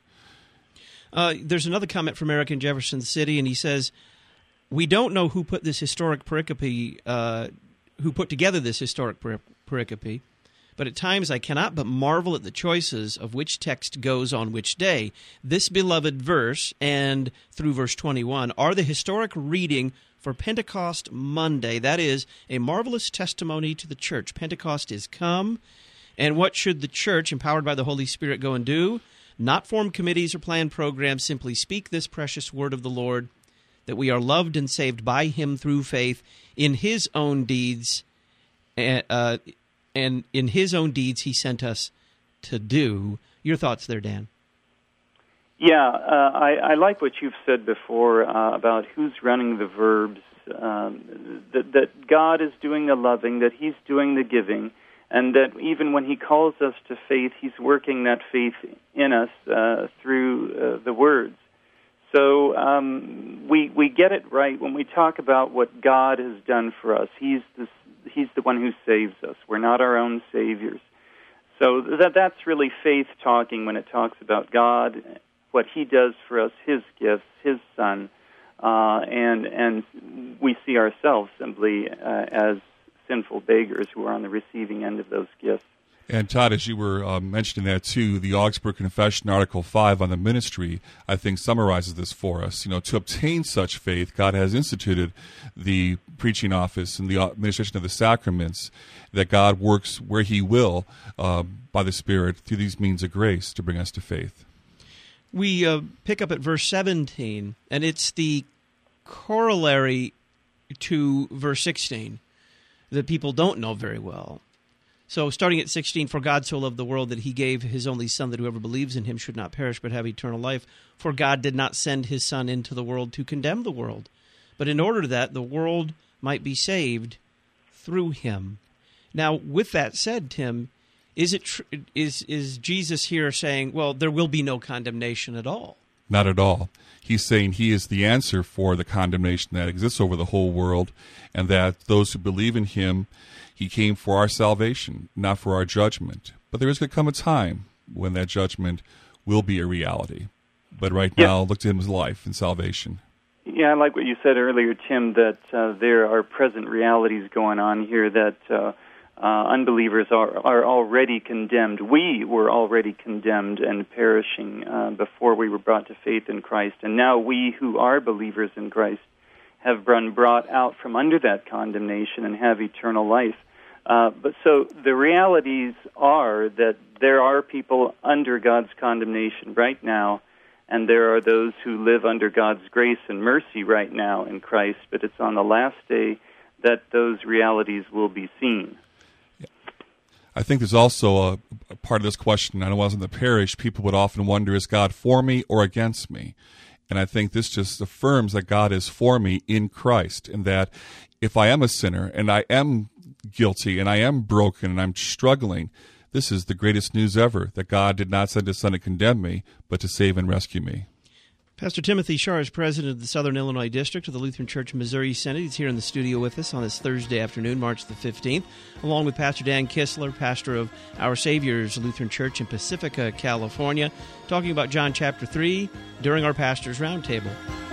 There's another comment from Eric in Jefferson City, and he says, we don't know who put this historic pericope, who put together this historic pericope, but at times I cannot but marvel at the choices of which text goes on which day. This beloved verse, and through verse 21, are the historic reading for Pentecost Monday. That is a marvelous testimony to the church. Pentecost is come, and what should the church, empowered by the Holy Spirit, go and do? Not form committees or plan programs, simply speak this precious word of the Lord, that we are loved and saved by him through faith in his own deeds, and in his own deeds he sent us to do. Your thoughts there, Dan? Yeah, I like what you've said before about who's running the verbs, that God is doing the loving, that he's doing the giving, and that even when he calls us to faith, he's working that faith in us through the words. So we get it right when we talk about what God has done for us. He's the one who saves us. We're not our own saviors. So that's really faith talking when it talks about God, what he does for us, his gifts, his Son, and we see ourselves simply as sinful beggars who are on the receiving end of those gifts. And Todd, as you were mentioning that too, the Augsburg Confession, Article 5 on the ministry, I think summarizes this for us. To obtain such faith, God has instituted the preaching office and the administration of the sacraments, that God works where He will by the Spirit through these means of grace to bring us to faith. We pick up at verse 17, and it's the corollary to verse 16 that people don't know very well. So starting at 16, for God so loved the world that He gave His only Son, that whoever believes in Him should not perish but have eternal life. For God did not send His Son into the world to condemn the world, but in order that the world might be saved through Him. Now, with that said, Tim, is Jesus here saying, well, there will be no condemnation at all? Not at all. He's saying He is the answer for the condemnation that exists over the whole world, and that those who believe in Him, He came for our salvation, not for our judgment. But there is going to come a time when that judgment will be a reality. But right now, look to His life and salvation. Yeah, I like what you said earlier, Tim, that there are present realities going on here, that unbelievers are already condemned. We were already condemned and perishing before we were brought to faith in Christ. And now we who are believers in Christ have been brought out from under that condemnation and have eternal life. But so the realities are that there are people under God's condemnation right now, and there are those who live under God's grace and mercy right now in Christ, but it's on the last day that those realities will be seen. I think there's also a part of this question. I know when I was in the parish, people would often wonder, is God for me or against me? And I think this just affirms that God is for me in Christ, and that if I am a sinner and I am guilty and I am broken and I'm struggling, this is the greatest news ever, that God did not send His Son to condemn me, but to save and rescue me. Pastor Timothy Shar is president of the Southern Illinois District of the Lutheran Church Missouri Synod. He's here in the studio with us on this Thursday afternoon, March the 15th, along with Pastor Dan Kistler, pastor of Our Savior's Lutheran Church in Pacifica, California, talking about John chapter 3 during our Pastor's Roundtable.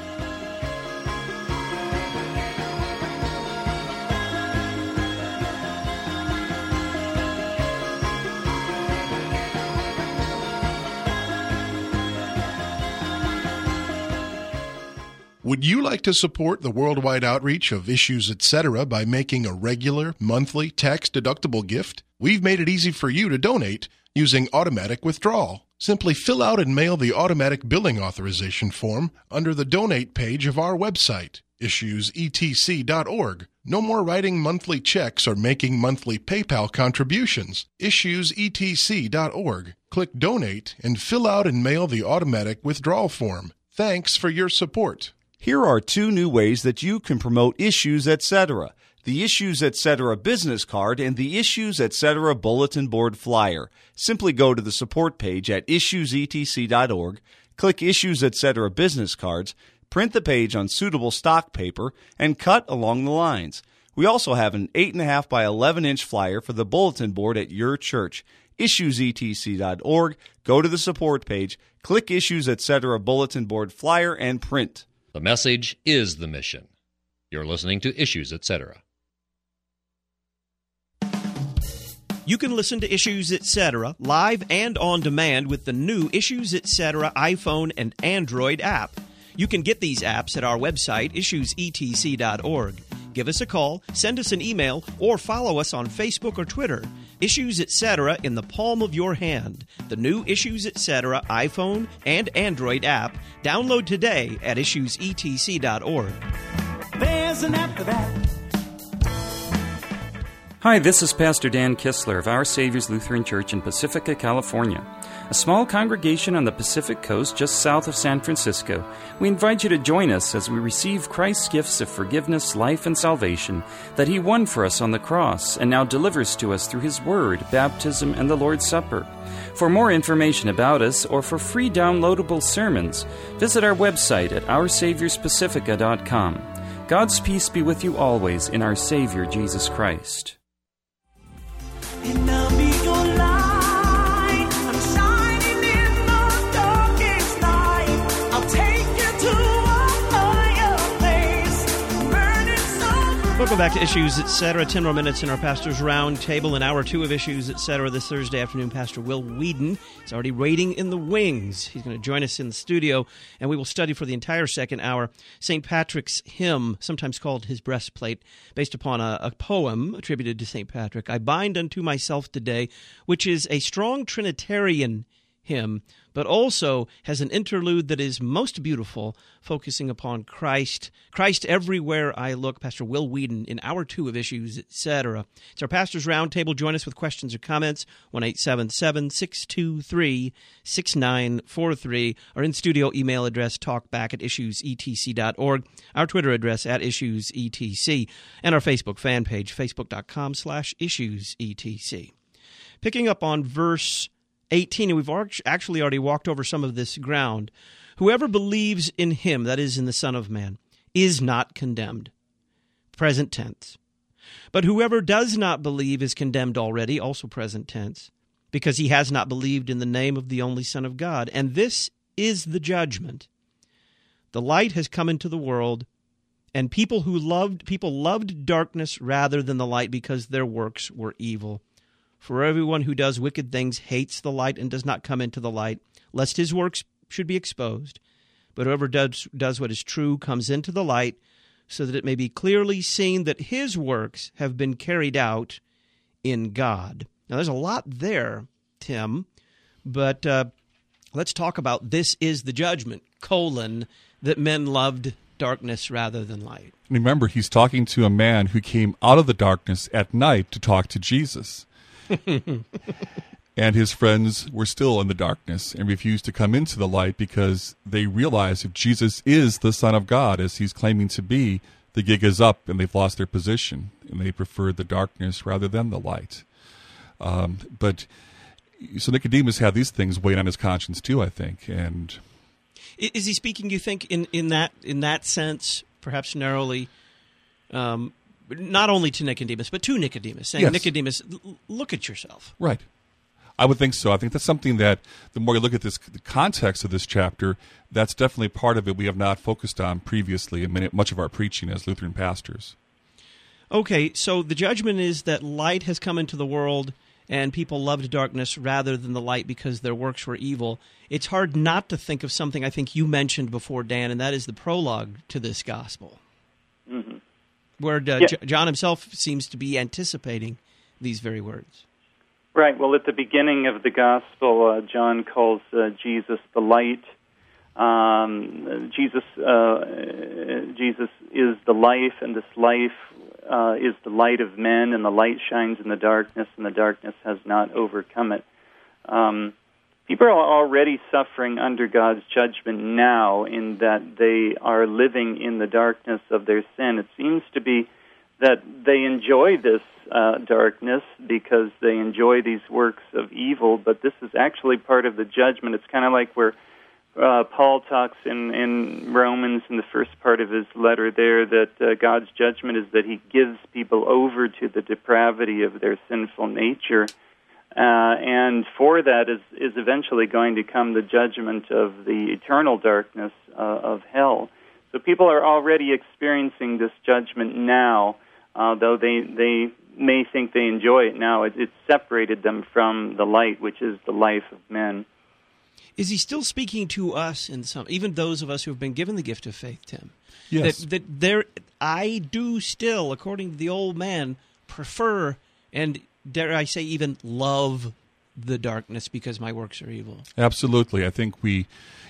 Would you like to support the worldwide outreach of Issues Etc. by making a regular, monthly, tax-deductible gift? We've made it easy for you to donate using automatic withdrawal. Simply fill out and mail the automatic billing authorization form under the donate page of our website, issuesetc.org. No more writing monthly checks or making monthly PayPal contributions. Issuesetc.org. Click Donate and fill out and mail the automatic withdrawal form. Thanks for your support. Here are 2 new ways that you can promote Issues Etc. The Issues Etc. business card and the Issues Etc. bulletin board flyer. Simply go to the support page at issuesetc.org, click Issues Etc. business cards, print the page on suitable stock paper, and cut along the lines. We also have an 8.5 by 11-inch flyer for the bulletin board at your church. Issuesetc.org, go to the support page, click Issues Etc. bulletin board flyer, and print. The message is the mission. You're listening to Issues Etc. You can listen to Issues Etc. live and on demand with the new Issues Etc. iPhone and Android app. You can get these apps at our website, issuesetc.org. Give us a call, send us an email, or follow us on Facebook or Twitter. Issues Etc. in the palm of your hand. The new Issues Etc. iPhone and Android app. Download today at issuesetc.org. There's an app for that. Hi, this is Pastor Dan Kistler of Our Savior's Lutheran Church in Pacifica, California, a small congregation on the Pacific Coast just south of San Francisco. We invite you to join us as we receive Christ's gifts of forgiveness, life, and salvation that He won for us on the cross and now delivers to us through His Word, baptism, and the Lord's Supper. For more information about us or for free downloadable sermons, visit our website at OurSaviorsPacifica.com. God's peace be with you always in our Savior, Jesus Christ. And I'll be your light. I'm shining in the darkest night. I'll take you to a higher place. Burning so bright. Welcome back to Issues, Etc. 10 more minutes in our Pastor's Roundtable. In hour 2 of Issues, Etc. this Thursday afternoon, Pastor Will Whedon is already waiting in the wings. He's going to join us in the studio, and we will study for the entire second hour St. Patrick's hymn, sometimes called his breastplate, based upon a poem attributed to St. Patrick, I Bind Unto Myself Today, which is a strong Trinitarian hymn, but also has an interlude that is most beautiful, focusing upon Christ. Christ everywhere I look. Pastor Will Whedon in hour 2 of Issues, Etc. It's our Pastor's Roundtable. Join us with questions or comments, 1-877-623-6943. Our in-studio email address, talkback@issuesetc.org. Our Twitter address, @issuesetc. And our Facebook fan page, facebook.com/issuesetc. Picking up on verse 18, and we've actually already walked over some of this ground. Whoever believes in him, that is, in the Son of Man, is not condemned. Present tense. But whoever does not believe is condemned already, also present tense, because he has not believed in the name of the only Son of God. And this is the judgment. The light has come into the world, and people loved darkness rather than the light because their works were evil. For everyone who does wicked things hates the light and does not come into the light, lest his works should be exposed. But whoever does what is true comes into the light, so that it may be clearly seen that his works have been carried out in God. Now, there's a lot there, Tim, but let's talk about this is the judgment, that men loved darkness rather than light. Remember, he's talking to a man who came out of the darkness at night to talk to Jesus. And his friends were still in the darkness and refused to come into the light because they realized if Jesus is the Son of God, as he's claiming to be, the gig is up and they've lost their position, and they preferred the darkness rather than the light. So Nicodemus had these things weighing on his conscience too, I think. And is he speaking, you think, in that sense, perhaps narrowly, not only to Nicodemus, but to Nicodemus, saying, yes, Nicodemus, look at yourself. Right. I would think so. I think that's something that the more you look at the context of this chapter, that's definitely part of it we have not focused on previously in much of our preaching as Lutheran pastors. Okay, so the judgment is that light has come into the world and people loved darkness rather than the light because their works were evil. It's hard not to think of something I think you mentioned before, Dan, and that is the prologue to this gospel. Mm-hmm. Where John himself seems to be anticipating these very words. Right. Well, at the beginning of the gospel, John calls Jesus the light. Jesus is the life, and this life is the light of men, and the light shines in the darkness, and the darkness has not overcome it. People are already suffering under God's judgment now in that they are living in the darkness of their sin. It seems to be that they enjoy this darkness because they enjoy these works of evil, but this is actually part of the judgment. It's kind of like where Paul talks in Romans in the first part of his letter there that God's judgment is that he gives people over to the depravity of their sinful nature. And for that is eventually going to come the judgment of the eternal darkness of hell. So people are already experiencing this judgment now, though they may think they enjoy it now. It's separated them from the light, which is the life of men. Is he still speaking to us in some, even those of us who have been given the gift of faith, Tim? Yes. I do still, according to the old man, prefer and dare I say even love the darkness because my works are evil. Absolutely. I think we,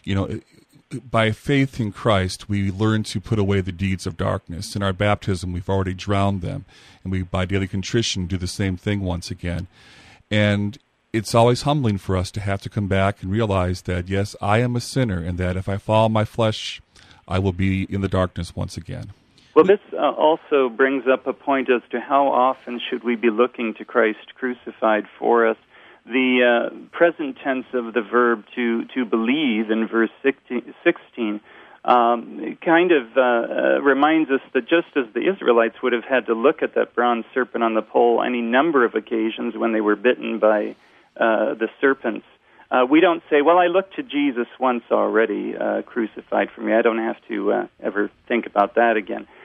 by faith in Christ, we learn to put away the deeds of darkness. In our baptism, we've already drowned them. And we, by daily contrition, do the same thing once again. And it's always humbling for us to have to come back and realize that, yes, I am a sinner, and that if I follow my flesh, I will be in the darkness once again. Well, this also brings up a point as to how often should we be looking to Christ crucified for us. The present tense of the verb to believe in verse 16 kind of reminds us that just as the Israelites would have had to look at that bronze serpent on the pole any number of occasions when they were bitten by the serpents, we don't say, well, I looked to Jesus once already crucified for me. I don't have to ever think about that again.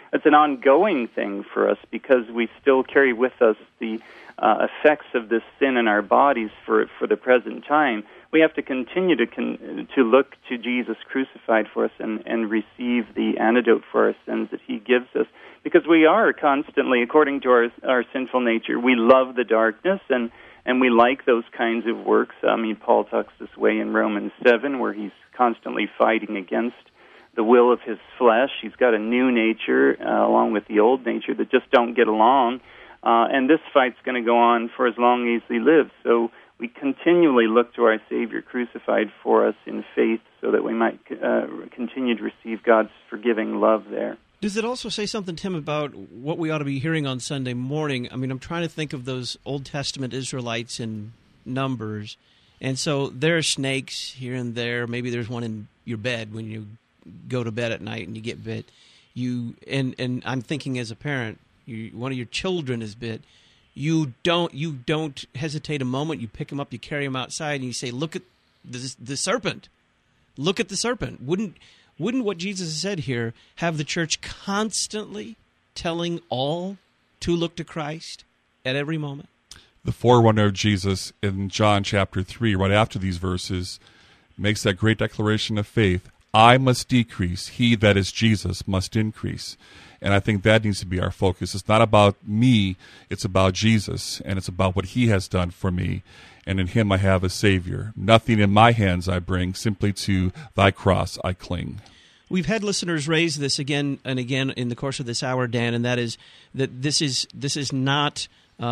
an ongoing thing for us because we still carry with us the effects of this sin in our bodies for the present time. We have to continue to look to Jesus crucified for us and receive the antidote for our sins that he gives us, because we are constantly, according to our sinful nature, we love the darkness and we like those kinds of works. I mean, Paul talks this way in Romans 7, where he's constantly fighting against the will of his flesh. He's got a new nature along with the old nature that just don't get along, and this fight's going to go on for as long as he lives. So we continually look to our Savior crucified for us in faith so that we might continue to receive God's forgiving love there. Does it also say something, Tim, about what we ought to be hearing on Sunday morning? I mean, I'm trying to think of those Old Testament Israelites in Numbers, and so there are snakes here and there. Maybe there's one in your bed when you go to bed at night and you get bit. And I'm thinking as a parent, one of your children is bit. You don't hesitate a moment. You pick them up, you carry them outside, and you say, "Look at the serpent. Look at the serpent." Wouldn't what Jesus said here have the church constantly telling all to look to Christ at every moment? The forerunner of Jesus in John chapter 3, right after these verses, makes that great declaration of faith. I must decrease, he that is Jesus must increase. And I think that needs to be our focus. It's not about me, it's about Jesus, and it's about what he has done for me. And in him I have a Savior. Nothing in my hands I bring, simply to thy cross I cling. We've had listeners raise this again and again in the course of this hour, Dan, and that is that this is not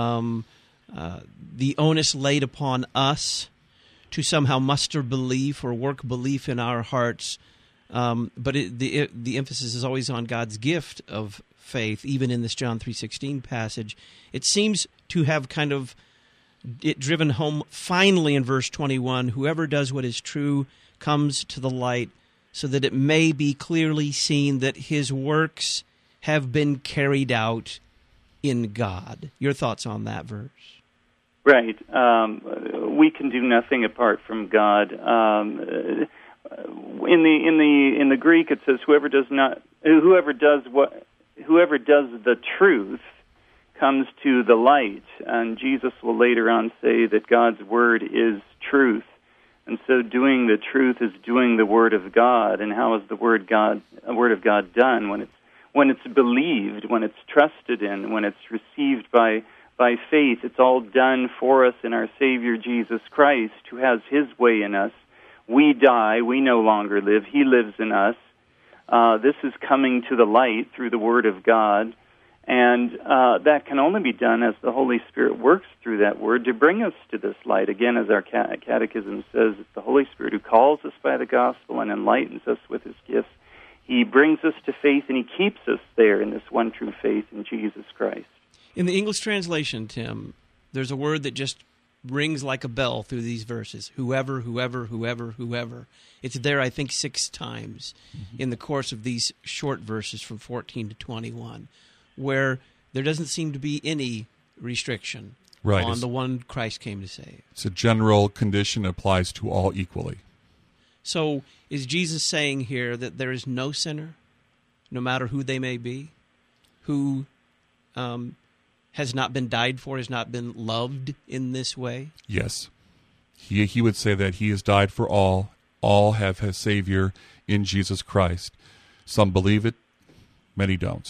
the onus laid upon us to somehow muster belief or work belief in our hearts, but the emphasis is always on God's gift of faith, even in this John 3:16 passage. It seems to have kind of it driven home finally in verse 21, whoever does what is true comes to the light so that it may be clearly seen that his works have been carried out in God. Your thoughts on that verse? Right. We can do nothing apart from God. In the Greek it says whoever does the truth comes to the light, and Jesus will later on say that God's word is truth, and so doing the truth is doing the word of God. And how is the word of God done? When it's believed, when it's trusted in, when it's received by faith. It's all done for us in our Savior Jesus Christ, who has his way in us. We die, we no longer live, he lives in us. This is coming to the light through the Word of God, and that can only be done as the Holy Spirit works through that Word to bring us to this light. Again, as our catechism says, it's the Holy Spirit who calls us by the gospel and enlightens us with his gifts. He brings us to faith, and he keeps us there in this one true faith in Jesus Christ. In the English translation, Tim, there's a word that just rings like a bell through these verses. Whoever, whoever, whoever, whoever. It's there, I think, 6 times in the course of these short verses from 14 to 21, where there doesn't seem to be any restriction on the one Christ came to save. It's a general condition that applies to all equally. So is Jesus saying here that there is no sinner, no matter who they may be, who has not been died for, has not been loved in this way? Yes. He would say that he has died for all. All have a Savior in Jesus Christ. Some believe it, many don't.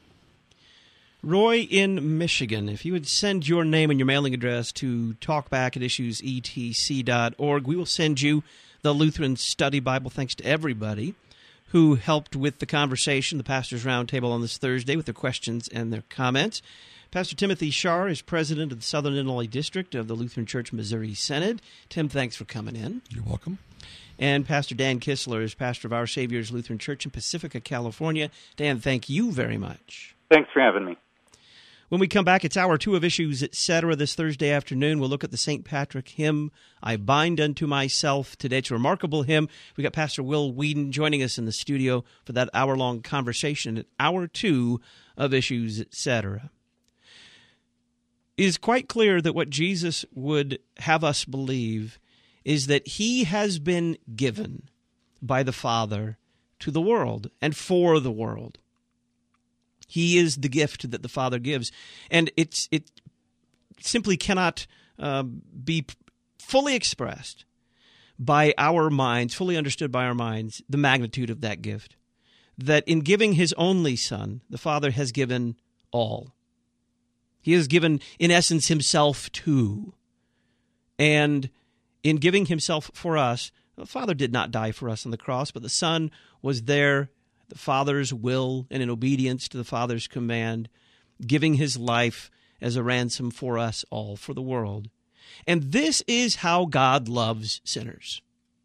Roy in Michigan, if you would send your name and your mailing address to talkback@issuesetc.org, we will send you the Lutheran Study Bible. Thanks to everybody who helped with the conversation, the Pastors' Roundtable on this Thursday with their questions and their comments. Pastor Timothy Shar is president of the Southern Illinois District of the Lutheran Church Missouri Synod. Tim, thanks for coming in. You're welcome. And Pastor Dan Kistler is pastor of Our Savior's Lutheran Church in Pacifica, California. Dan, thank you very much. Thanks for having me. When we come back, it's hour 2 of Issues, Etc. This Thursday afternoon. We'll look at the St. Patrick hymn, I Bind Unto Myself. Today, it's a remarkable hymn. We got Pastor Will Whedon joining us in the studio for that hour-long conversation at hour 2 of Issues, Etc. It is quite clear that what Jesus would have us believe is that he has been given by the Father to the world and for the world. He is the gift that the Father gives. And it simply cannot be fully expressed by our minds, fully understood by our minds, the magnitude of that gift. That in giving his only Son, the Father has given all. He has given, in essence, himself too. And in giving himself for us, the Father did not die for us on the cross, but the Son was there, the Father's will, and in obedience to the Father's command, giving his life as a ransom for us all, for the world. And this is how God loves sinners.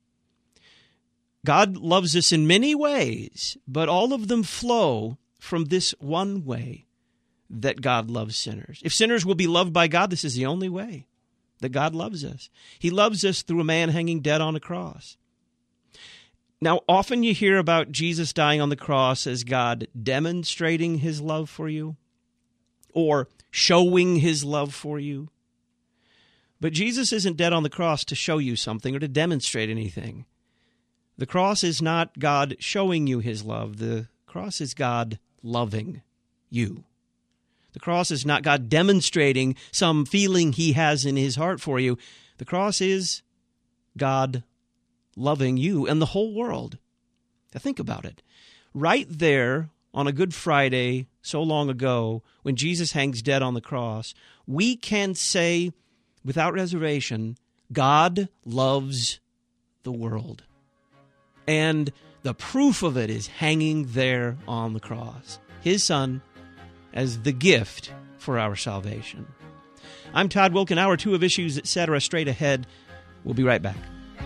God loves us in many ways, but all of them flow from this one way that God loves sinners. If sinners will be loved by God, this is the only way that God loves us. He loves us through a man hanging dead on a cross. Now, often you hear about Jesus dying on the cross as God demonstrating his love for you or showing his love for you. But Jesus isn't dead on the cross to show you something or to demonstrate anything. The cross is not God showing you his love. The cross is God loving you. The cross is not God demonstrating some feeling he has in his heart for you. The cross is God loving you and the whole world. Now think about it. Right there on a Good Friday so long ago, when Jesus hangs dead on the cross, we can say without reservation, God loves the world. And the proof of it is hanging there on the cross. His Son as the gift for our salvation. I'm Todd Wilken. Hour 2 of Issues, Etc. straight ahead. We'll be right back.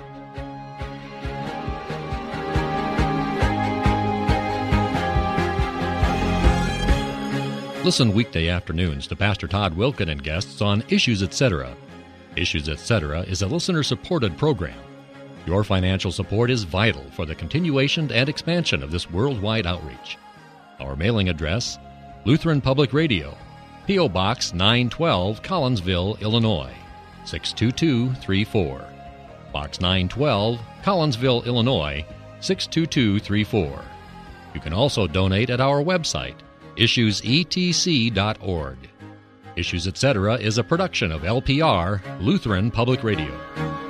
Listen weekday afternoons to Pastor Todd Wilken and guests on Issues, Etc. Issues, Etc. is a listener-supported program. Your financial support is vital for the continuation and expansion of this worldwide outreach. Our mailing address, Lutheran Public Radio, P.O. Box 912, Collinsville, Illinois, 62234. Box 912, Collinsville, Illinois, 62234. You can also donate at our website, issuesetc.org. Issues, Etc. is a production of LPR, Lutheran Public Radio.